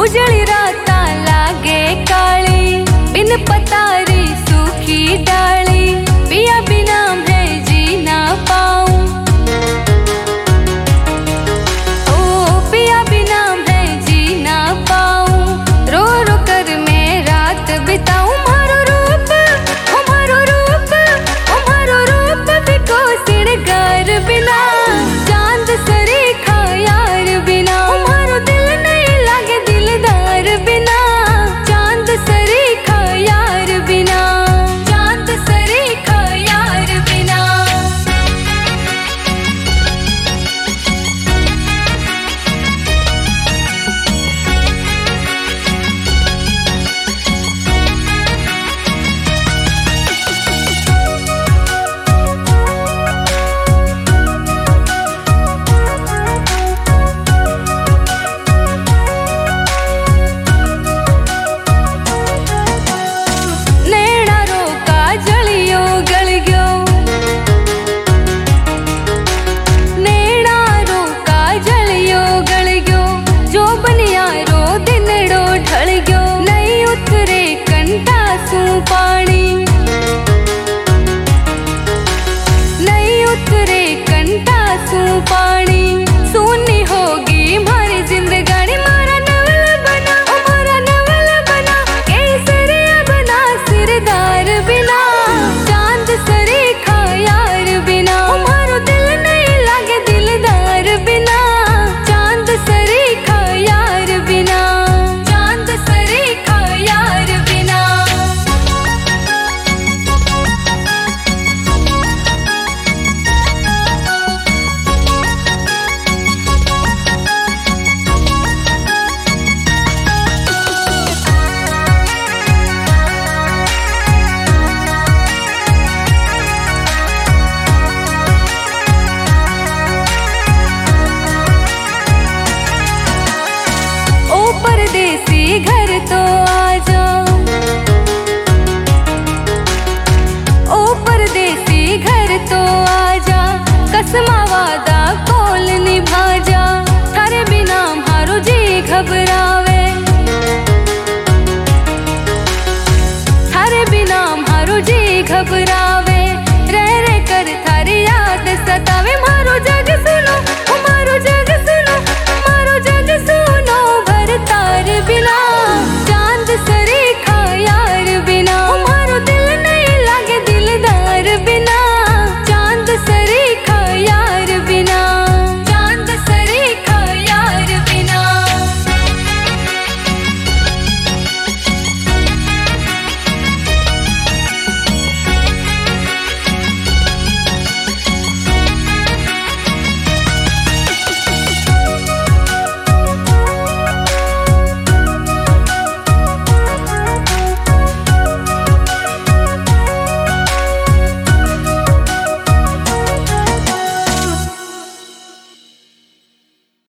उजड़ी राता लागे काली, बिन पतारी सूखी डाली, पिया बिना मैं जी ना पाऊं। ओ पिया बिना मैं जी ना पाऊं, रो रो कर मैं रात बिताऊं। मारो रूप बिको सिड़गार बिना, चांद सरीखा यार बिना, मारो दिल नहीं लागे दिलदार बिना, चांद सरीखा यार बिना, चांद सरीखा यार बिना। पानी नहीं उतरे कंटासू पानी, सुनी होगी हमारी जिंदगानी। मारा नवल बना केसरिया बना सिरदार बिना, चांद सरीखा यार बिना, मारो दिल नहीं लागे दिलदार बिना, चांद सरीखा यार बिना, चांद सरीखा यार बिना। परदेसी घर तो आजा, ओ परदेसी घर तो आजा, कसमा